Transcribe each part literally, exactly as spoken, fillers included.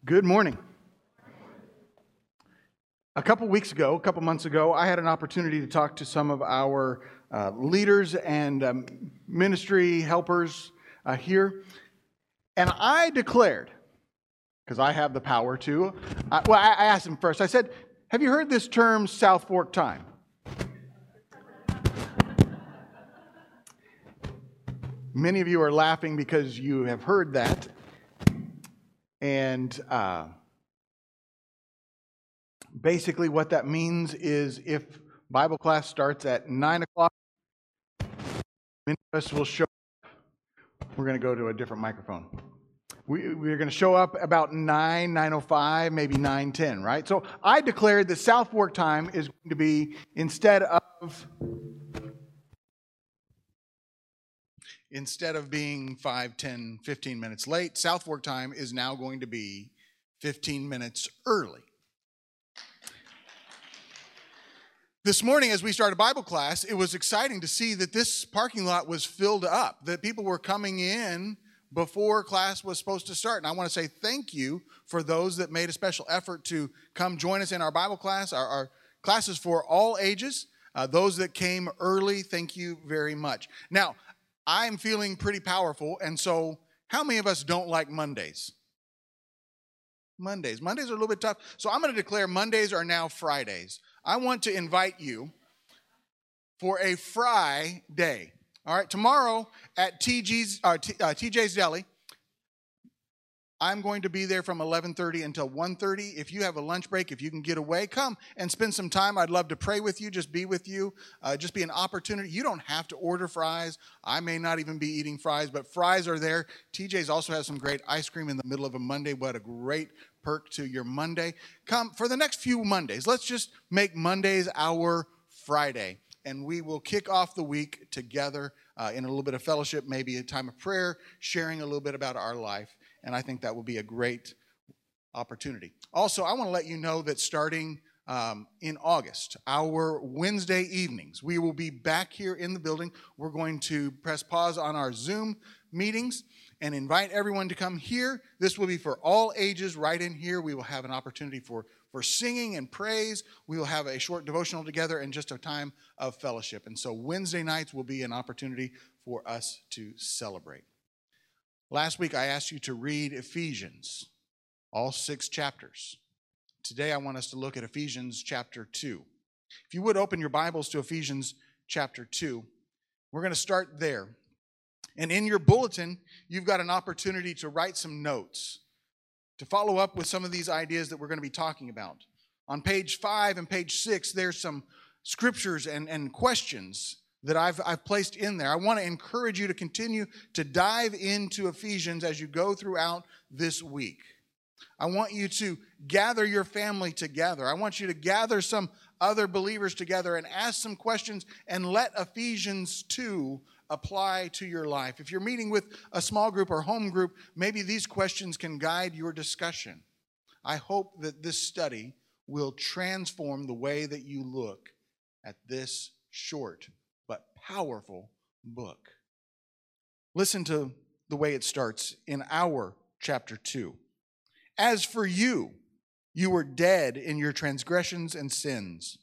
Good morning. A couple weeks ago, a couple months ago, I had an opportunity to talk to some of our uh, leaders and um, ministry helpers uh, here. And I declared, because I have the power to, uh, well, I, I asked them first. I said, have you heard this term South Fork time? Many of you are laughing because you have heard that. And uh, basically what that means is if Bible class starts at nine o'clock, many of us will show up. We're going to go to a different microphone. We, we're going to show up about nine, nine oh five, maybe nine ten, right? So I declared that South Fork time is going to be, instead of Instead of being five, ten, fifteen minutes late, South Fork time is now going to be fifteen minutes early. This morning, as we started Bible class, it was exciting to see that this parking lot was filled up, that people were coming in before class was supposed to start. And I want to say thank you for those that made a special effort to come join us in our Bible class. Our, our class is for all ages. Uh, those that came early, thank you very much. Now, I'm feeling pretty powerful, and so how many of us don't like Mondays? Mondays. Mondays are a little bit tough. So I'm going to declare Mondays are now Fridays. I want to invite you for a Fry Day. All right, tomorrow at T G's, uh, T, uh, T J's Deli, I'm going to be there from eleven thirty until one thirty. If you have a lunch break, if you can get away, come and spend some time. I'd love to pray with you, just be with you, uh, just be an opportunity. You don't have to order fries. I may not even be eating fries, but fries are there. T J's also has some great ice cream in the middle of a Monday. What a great perk to your Monday. Come for the next few Mondays. Let's just make Mondays our Friday, and we will kick off the week together uh, in a little bit of fellowship, maybe a time of prayer, sharing a little bit about our life. And I think that will be a great opportunity. Also, I want to let you know that starting um, in August, our Wednesday evenings, we will be back here in the building. We're going to press pause on our Zoom meetings and invite everyone to come here. This will be for all ages right in here. We will have an opportunity for, for singing and praise. We will have a short devotional together and just a time of fellowship. And so Wednesday nights will be an opportunity for us to celebrate. Last week, I asked you to read Ephesians, all six chapters. Today, I want us to look at Ephesians chapter two. If you would open your Bibles to Ephesians chapter two, we're going to start there. And in your bulletin, you've got an opportunity to write some notes, to follow up with some of these ideas that we're going to be talking about. On page five and page six, there's some scriptures and, and questions that I've, I've placed in there. I want to encourage you to continue to dive into Ephesians as you go throughout this week. I want you to gather your family together. I want you to gather some other believers together and ask some questions and let Ephesians two apply to your life. If you're meeting with a small group or home group, maybe these questions can guide your discussion. I hope that this study will transform the way that you look at this short but powerful book. Listen to the way it starts in our chapter two. As for you, you were dead in your transgressions and sins,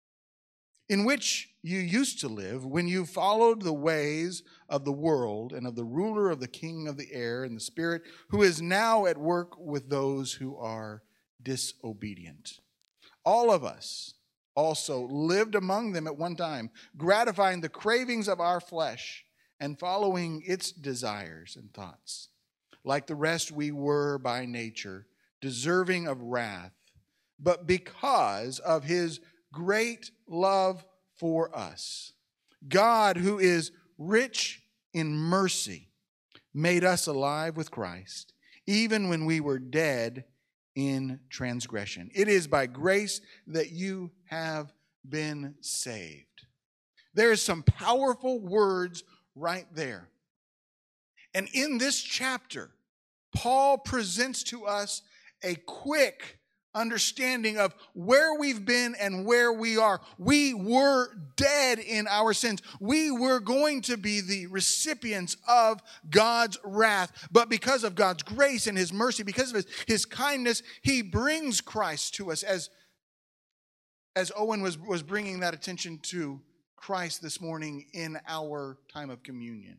in which you used to live when you followed the ways of the world and of the ruler of the king of the air and the spirit, who is now at work with those who are disobedient. All of us also lived among them at one time, gratifying the cravings of our flesh and following its desires and thoughts. Like the rest, we were by nature deserving of wrath, but because of his great love for us, God, who is rich in mercy, made us alive with Christ, even when we were dead in transgression. It is by grace that you have been saved. There's some powerful words right there. And in this chapter, Paul presents to us a quick understanding of where we've been and where we are. We were dead in our sins. We were going to be the recipients of God's wrath. But because of God's grace and his mercy, because of his, his kindness, he brings Christ to us. As, as Owen was, was bringing that attention to Christ this morning in our time of communion.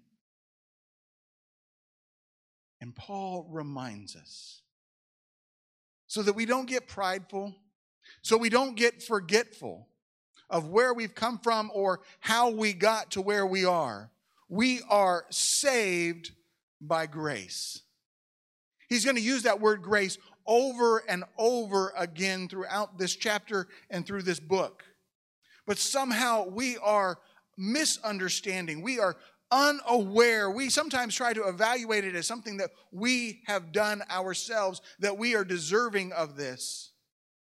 And Paul reminds us, so that we don't get prideful, so we don't get forgetful of where we've come from or how we got to where we are. We are saved by grace. He's going to use that word grace over and over again throughout this chapter and through this book. But somehow we are misunderstanding. We are unaware. We sometimes try to evaluate it as something that we have done ourselves, that we are deserving of this.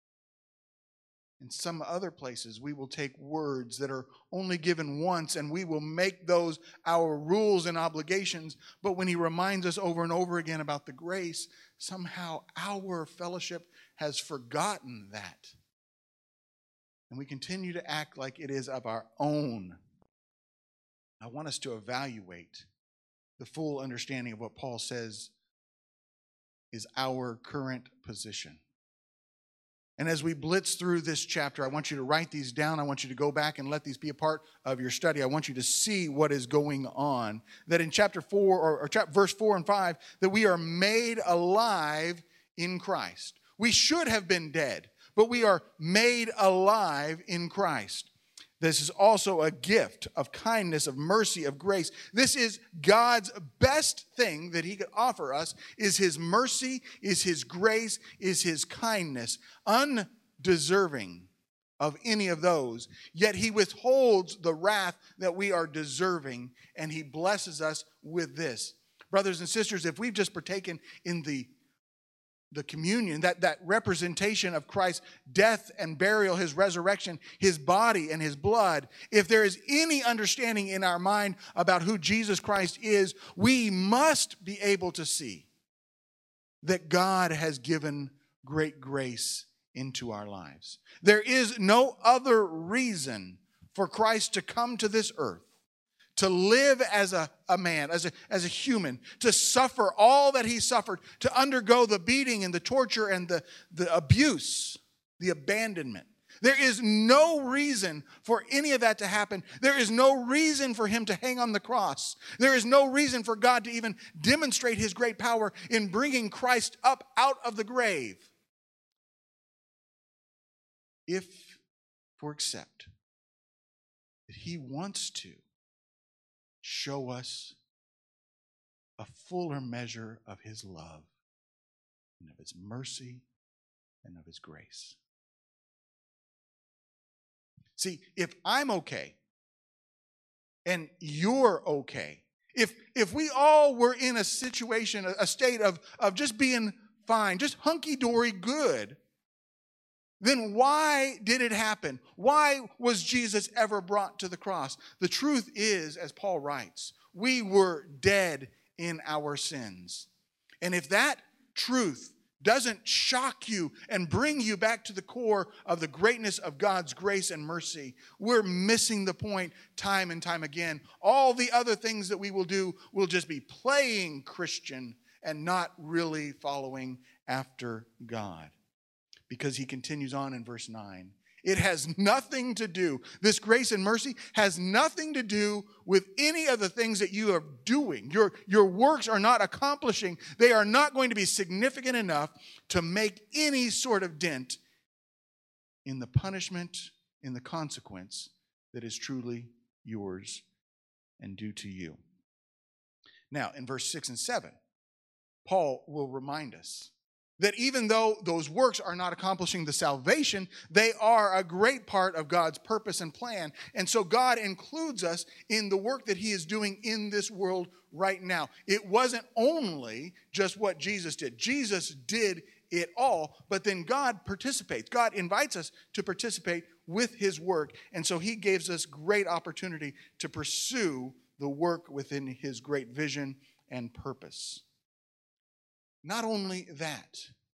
In some other places, we will take words that are only given once and we will make those our rules and obligations. But when he reminds us over and over again about the grace, somehow our fellowship has forgotten that. And we continue to act like it is of our own. I want us to evaluate the full understanding of what Paul says is our current position. And as we blitz through this chapter, I want you to write these down. I want you to go back and let these be a part of your study. I want you to see what is going on. That in chapter four, or, or chapter, verse four and five, that we are made alive in Christ. We should have been dead, but we are made alive in Christ. This is also a gift of kindness, of mercy, of grace. This is God's best thing that he could offer us, is his mercy, is his grace, is his kindness. Undeserving of any of those, yet he withholds the wrath that we are deserving, and he blesses us with this. Brothers and sisters, if we've just partaken in the The communion, that, that representation of Christ's death and burial, his resurrection, his body and his blood, if there is any understanding in our mind about who Jesus Christ is, we must be able to see that God has given great grace into our lives. There is no other reason for Christ to come to this earth, to live as a, a man, as a, as a human, to suffer all that he suffered, to undergo the beating and the torture and the, the abuse, the abandonment. There is no reason for any of that to happen. There is no reason for him to hang on the cross. There is no reason for God to even demonstrate his great power in bringing Christ up out of the grave. If, for except, that he wants to show us a fuller measure of his love and of his mercy and of his grace. See, if I'm okay and you're okay, if if we all were in a situation, a, a state of, of just being fine, just hunky-dory good, then why did it happen? Why was Jesus ever brought to the cross? The truth is, as Paul writes, we were dead in our sins. And if that truth doesn't shock you and bring you back to the core of the greatness of God's grace and mercy, we're missing the point time and time again. All the other things that we will do will just be playing Christian and not really following after God. Because he continues on in verse nine. It has nothing to do, this grace and mercy has nothing to do with any of the things that you are doing. Your, your works are not accomplishing. They are not going to be significant enough to make any sort of dent in the punishment, in the consequence that is truly yours and due to you. Now, in verse six and seven, Paul will remind us that even though those works are not accomplishing the salvation, they are a great part of God's purpose and plan. And so God includes us in the work that he is doing in this world right now. It wasn't only just what Jesus did. Jesus did it all, but then God participates. God invites us to participate with his work. And so he gives us great opportunity to pursue the work within his great vision and purpose. Not only that,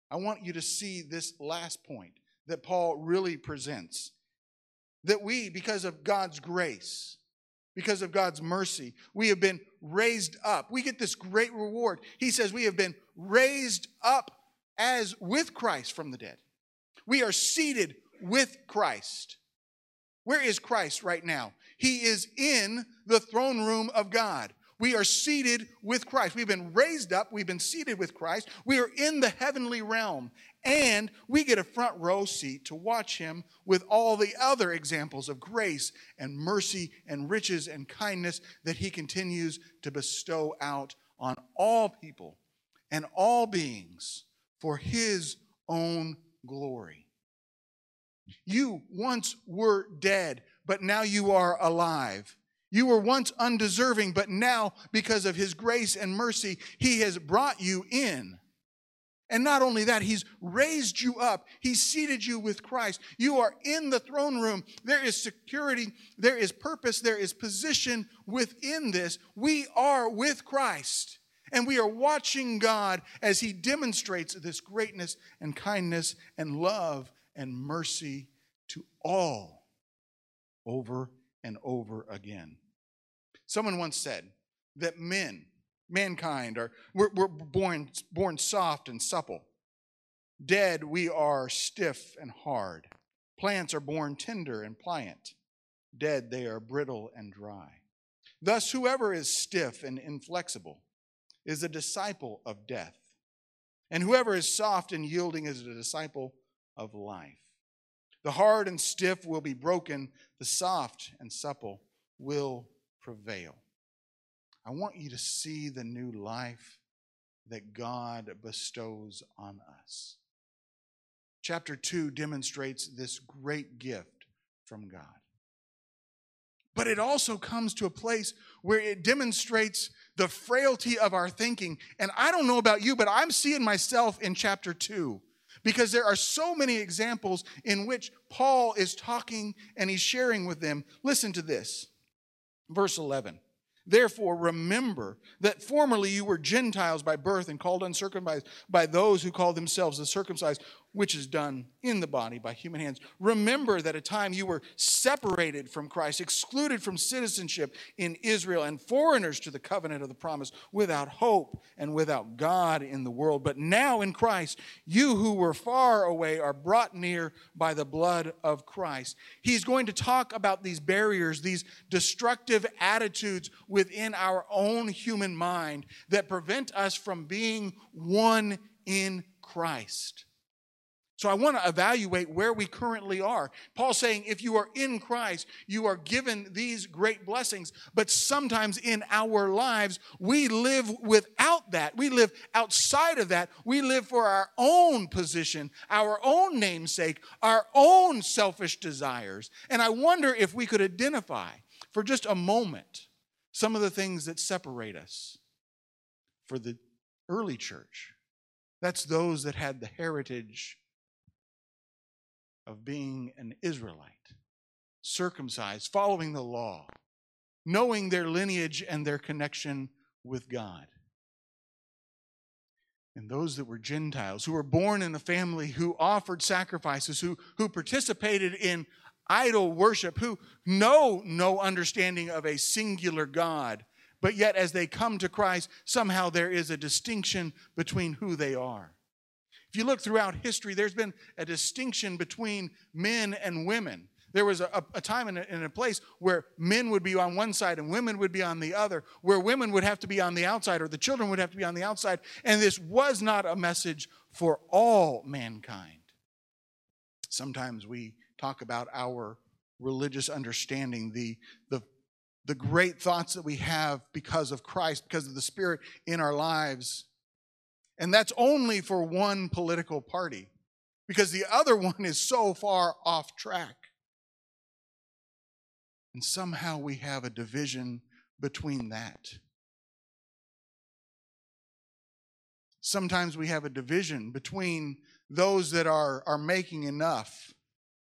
I want you to see this last point that Paul really presents. That we, because of God's grace, because of God's mercy, we have been raised up. We get this great reward. He says we have been raised up as with Christ from the dead. We are seated with Christ. Where is Christ right now? He is in the throne room of God. We are seated with Christ. We've been raised up. We've been seated with Christ. We are in the heavenly realm. And we get a front row seat to watch him with all the other examples of grace and mercy and riches and kindness that he continues to bestow out on all people and all beings for his own glory. You once were dead, but now you are alive. You were once undeserving, but now, because of his grace and mercy, he has brought you in. And not only that, he's raised you up. He's seated you with Christ. You are in the throne room. There is security. There is purpose. There is position within this. We are with Christ. And we are watching God as he demonstrates this greatness and kindness and love and mercy to all over and over again. Someone once said that men, mankind, are we're, we're born, born soft and supple. Dead, we are stiff and hard. Plants are born tender and pliant. Dead, they are brittle and dry. Thus, whoever is stiff and inflexible is a disciple of death. And whoever is soft and yielding is a disciple of life. The hard and stiff will be broken. The soft and supple will prevail. I want you to see the new life that God bestows on us. Chapter two demonstrates this great gift from God. But it also comes to a place where it demonstrates the frailty of our thinking. And I don't know about you, but I'm seeing myself in chapter two. Because there are so many examples in which Paul is talking and he's sharing with them. Listen to this. Verse eleven. Therefore, remember that formerly you were Gentiles by birth and called uncircumcised by those who call themselves the circumcised, which is done in the body by human hands. Remember that at a time you were separated from Christ, excluded from citizenship in Israel, and foreigners to the covenant of the promise, without hope and without God in the world. But now in Christ, you who were far away are brought near by the blood of Christ. He's going to talk about these barriers, these destructive attitudes within our own human mind that prevent us from being one in Christ. So I want to evaluate where we currently are. Paul's saying if you are in Christ, you are given these great blessings. But sometimes in our lives, we live without that. We live outside of that. We live for our own position, our own namesake, our own selfish desires. And I wonder if we could identify for just a moment some of the things that separate us. For the early church, that's those that had the heritage of being an Israelite, circumcised, following the law, knowing their lineage and their connection with God. And those that were Gentiles, who were born in a family who offered sacrifices, who, who participated in idol worship, who know no understanding of a singular God, but yet as they come to Christ, somehow there is a distinction between who they are. If you look throughout history, there's been a distinction between men and women. There was a, a time in a, in a place where men would be on one side and women would be on the other, where women would have to be on the outside or the children would have to be on the outside. And this was not a message for all mankind. Sometimes we talk about our religious understanding, the, the, the great thoughts that we have because of Christ, because of the Spirit in our lives. And that's only for one political party, because the other one is so far off track. And somehow we have a division between that. Sometimes we have a division between those that are, are making enough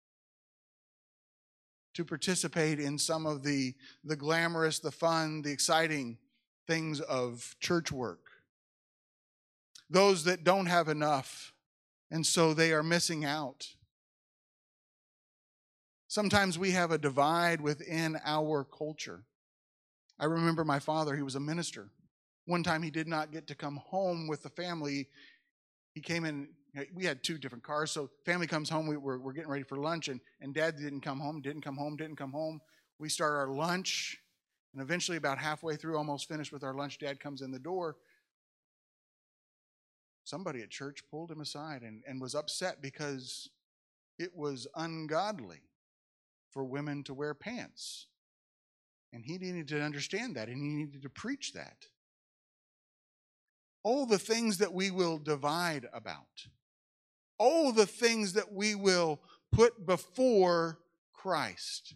to participate in some of the, the glamorous, the fun, the exciting things of church work. Those that don't have enough And so they are missing out. Sometimes we have a divide within our culture. I remember my father, he was a minister. One time he did not get to come home with the family. He came in, we had two different cars, so family comes home, we were, we're getting ready for lunch, and, and dad didn't come home, didn't come home, didn't come home. We start our lunch, and eventually about halfway through, almost finished with our lunch, dad comes in the door. Somebody at church pulled him aside and, and was upset because it was ungodly for women to wear pants. And he needed to understand that, and he needed to preach that. Oh, the things that we will divide about. Oh, the things that we will put before Christ.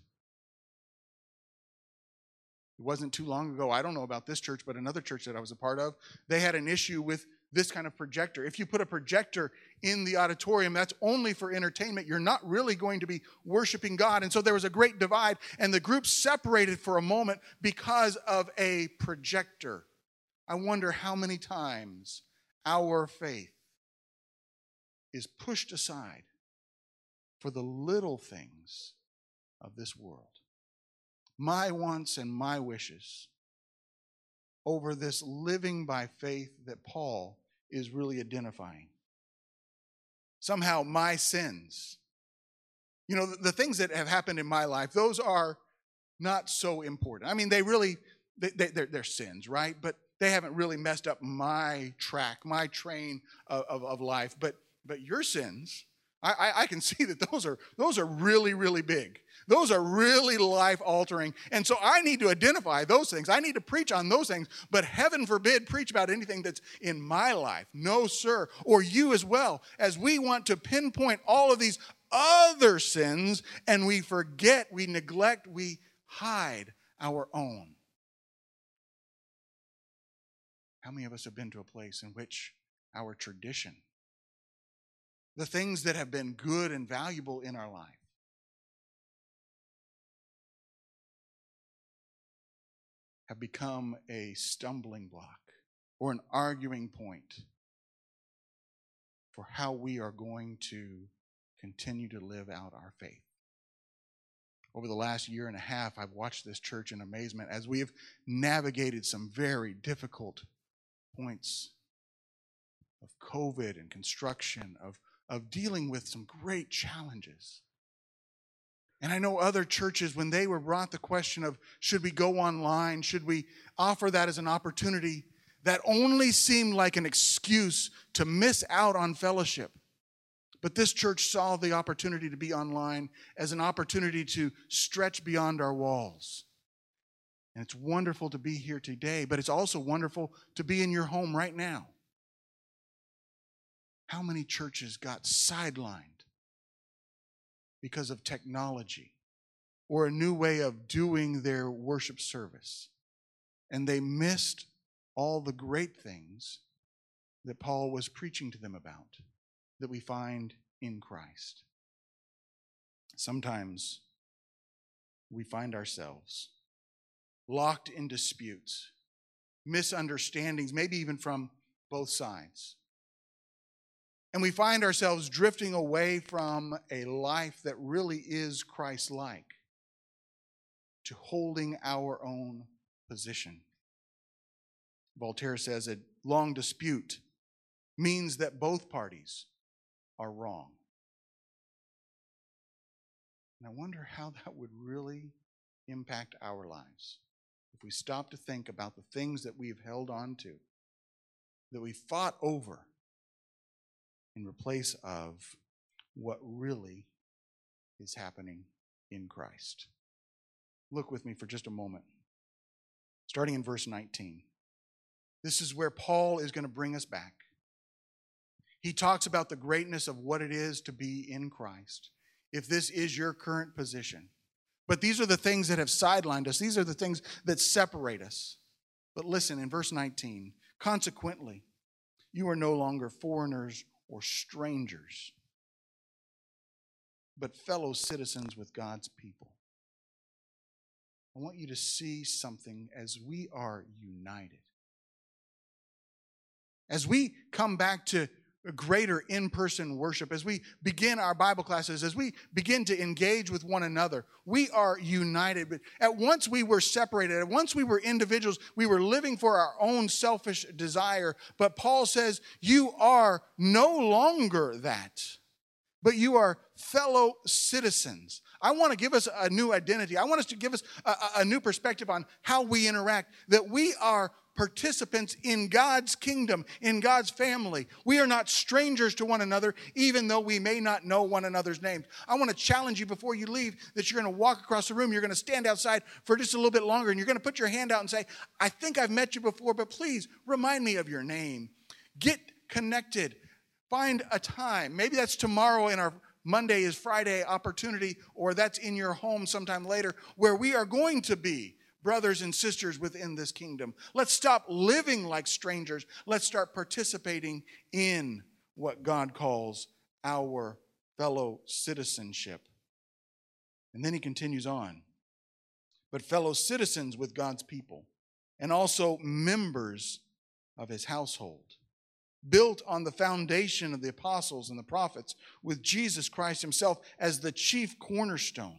It wasn't too long ago, I don't know about this church, but another church that I was a part of, they had an issue with this kind of projector. If you put a projector in the auditorium, that's only for entertainment. You're not really going to be worshiping God. And so there was a great divide, and the group separated for a moment because of a projector. I wonder how many times our faith is pushed aside for the little things of this world. My wants and my wishes over this living by faith that Paul is really identifying. Somehow my sins, you know, the, the things that have happened in my life, those are not so important. I mean, they really, they, they, they're, they're sins, right? But they haven't really messed up my track, my train of, of, of life. But but your sins, I, I, I can see that those are those are really, really big. Those are really life-altering. And so I need to identify those things. I need to preach on those things. But heaven forbid, preach about anything that's in my life. No, sir. Or you as well. As we want to pinpoint all of these other sins, and we forget, we neglect, we hide our own. How many of us have been to a place in which our tradition, the things that have been good and valuable in our life, have become a stumbling block or an arguing point for how we are going to continue to live out our faith? Over the last year and a half, I've watched this church in amazement as we have navigated some very difficult points of COVID and construction, of, of dealing with some great challenges. And I know other churches, when they were brought the question of, should we go online? Should we offer that as an opportunity? That only seemed like an excuse to miss out on fellowship. But this church saw the opportunity to be online as an opportunity to stretch beyond our walls. And it's wonderful to be here today, but it's also wonderful to be in your home right now. How many churches got sidelined because of technology or a new way of doing their worship service? And they missed all the great things that Paul was preaching to them about, that we find in Christ. Sometimes we find ourselves locked in disputes, misunderstandings, maybe even from both sides. And we find ourselves drifting away from a life that really is Christ-like to holding our own position. Voltaire says a long dispute means that both parties are wrong. And I wonder how that would really impact our lives if we stop to think about the things that we've held on to, that we fought over, in replace of what really is happening in Christ. Look with me for just a moment. Starting in verse nineteen. This is where Paul is going to bring us back. He talks about the greatness of what it is to be in Christ, if this is your current position. But these are the things that have sidelined us. These are the things that separate us. But listen, in verse nineteen, consequently, you are no longer foreigners or strangers, but fellow citizens with God's people. I want you to see something as we are united. As we come back to greater in-person worship, as we begin our Bible classes, as we begin to engage with one another, we are united. But at once we were separated. At once we were individuals. We were living for our own selfish desire. But Paul says, you are no longer that, but you are fellow citizens. I want to give us a new identity. I want us to give us a, a new perspective on how we interact, that we are participants in God's kingdom, in God's family. We are not strangers to one another, even though we may not know one another's names. I want to challenge you before you leave that you're going to walk across the room, you're going to stand outside for just a little bit longer, and you're going to put your hand out and say, I think I've met you before, but please remind me of your name. Get connected. Find a time. Maybe that's tomorrow in our Monday is Friday opportunity, or that's in your home sometime later, where we are going to be brothers and sisters within this kingdom. Let's stop living like strangers. Let's start participating in what God calls our fellow citizenship. And then he continues on. But fellow citizens with God's people, and also members of his household, built on the foundation of the apostles and the prophets, with Jesus Christ himself as the chief cornerstone.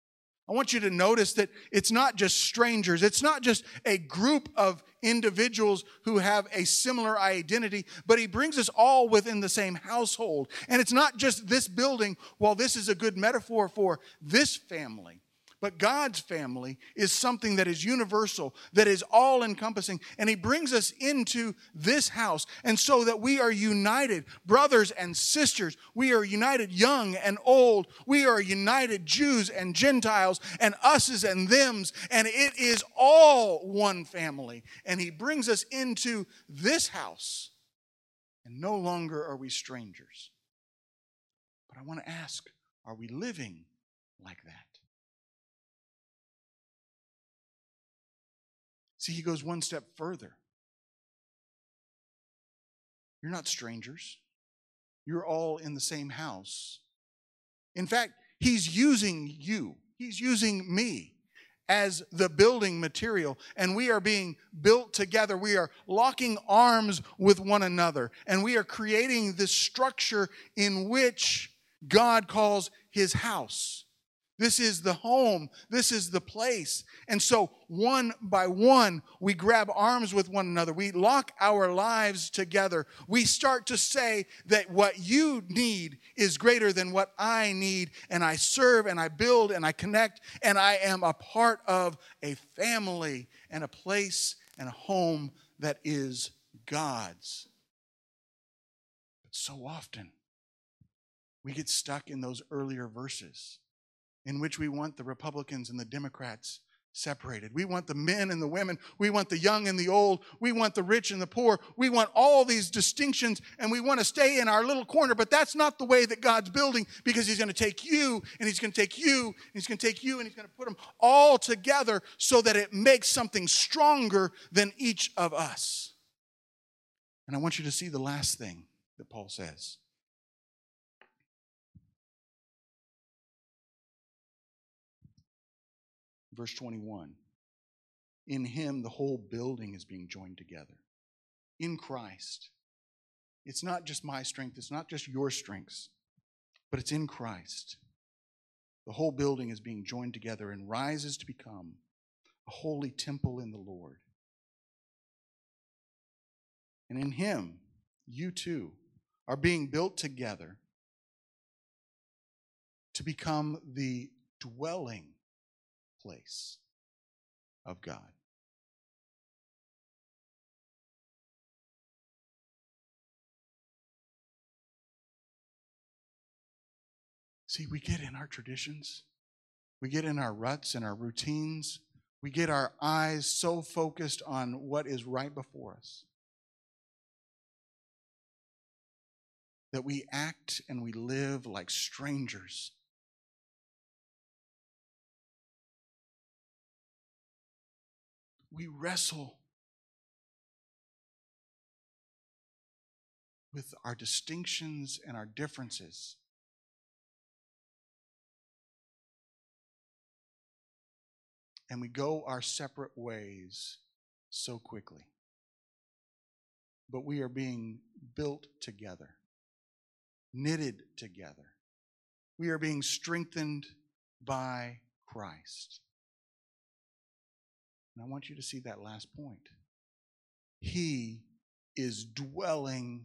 I want you to notice that it's not just strangers. It's not just a group of individuals who have a similar identity, but he brings us all within the same household. And it's not just this building, while this is a good metaphor for this family. But God's family is something that is universal, that is all-encompassing. And he brings us into this house. And so that we are united, brothers and sisters. We are united young and old. We are united Jews and Gentiles and us's and them's. And it is all one family. And he brings us into this house. And no longer are we strangers. But I want to ask, are we living like that? See, he goes one step further. You're not strangers. You're all in the same house. In fact, he's using you. He's using me as the building material. And we are being built together. We are locking arms with one another. And we are creating this structure in which God calls his house. This is the home. This is the place. And so one by one, we grab arms with one another. We lock our lives together. We start to say that what you need is greater than what I need. And I serve and I build and I connect. And I am a part of a family and a place and a home that is God's. But so often, we get stuck in those earlier verses, in which we want the Republicans and the Democrats separated. We want the men and the women. We want the young and the old. We want the rich and the poor. We want all these distinctions, and we want to stay in our little corner. But that's not the way that God's building, because he's going to take you, and he's going to take you, and he's going to take you, and he's going to put them all together so that it makes something stronger than each of us. And I want you to see the last thing that Paul says. Verse twenty-one, in him the whole building is being joined together. In Christ. It's not just my strength, it's not just your strengths, but it's in Christ. The whole building is being joined together and rises to become a holy temple in the Lord. And in him, you too are being built together to become the dwelling place of God. See, we get in our traditions, we get in our ruts and our routines, we get our eyes so focused on what is right before us that we act and we live like strangers. We wrestle with our distinctions and our differences. And we go our separate ways so quickly. But we are being built together. knitted together. We are being strengthened by Christ. And I want you to see that last point. He is dwelling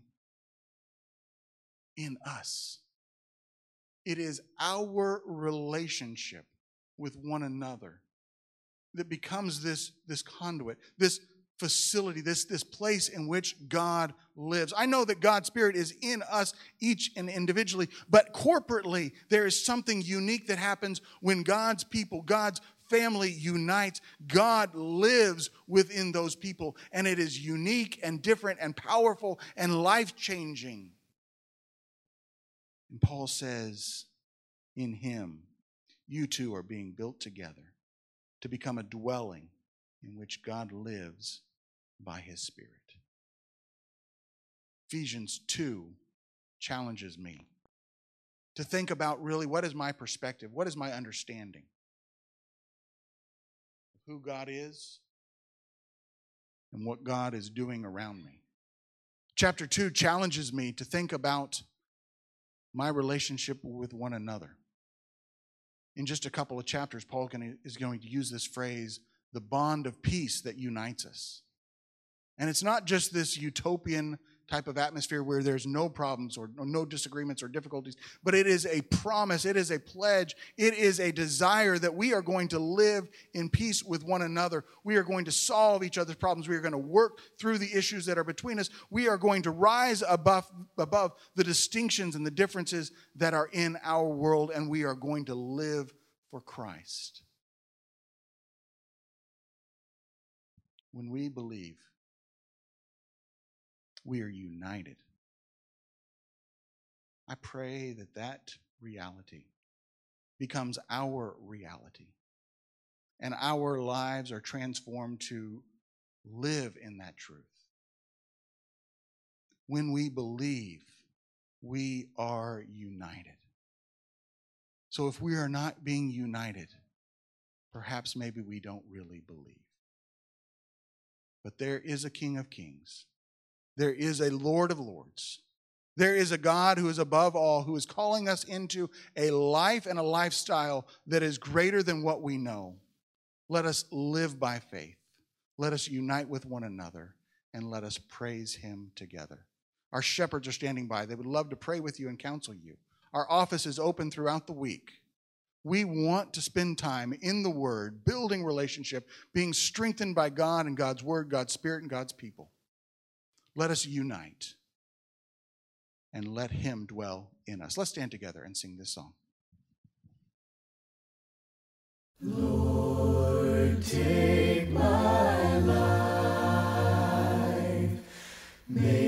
in us. It is our relationship with one another that becomes this, this conduit, this facility, this, this place in which God lives. I know that God's Spirit is in us each and individually, but corporately there is something unique that happens when God's people, God's family unites. God lives within those people, and it is unique and different and powerful and life-changing. And Paul says, in him, you two are being built together to become a dwelling in which God lives by his Spirit. Ephesians two challenges me to think about really what is my perspective, what is my understanding of who God is and what God is doing around me. Chapter two challenges me to think about my relationship with one another. In just a couple of chapters, Paul is going to use this phrase, the bond of peace that unites us. And it's not just this utopian type of atmosphere where there's no problems or no disagreements or difficulties, but it is a promise, it is a pledge, it is a desire that we are going to live in peace with one another. We are going to solve each other's problems. We are going to work through the issues that are between us. We are going to rise above, above the distinctions and the differences that are in our world, and we are going to live for Christ. When we believe, we are united. I pray that that reality becomes our reality, and our lives are transformed to live in that truth. When we believe, we are united. So if we are not being united, perhaps maybe we don't really believe. But there is a King of Kings. There is a Lord of Lords. There is a God who is above all, who is calling us into a life and a lifestyle that is greater than what we know. Let us live by faith. Let us unite with one another, and let us praise him together. Our shepherds are standing by. They would love to pray with you and counsel you. Our office is open throughout the week. We want to spend time in the Word, building relationship, being strengthened by God and God's Word, God's Spirit, and God's people. Let us unite and let him dwell in us. Let's stand together and sing this song. Lord, take my life. May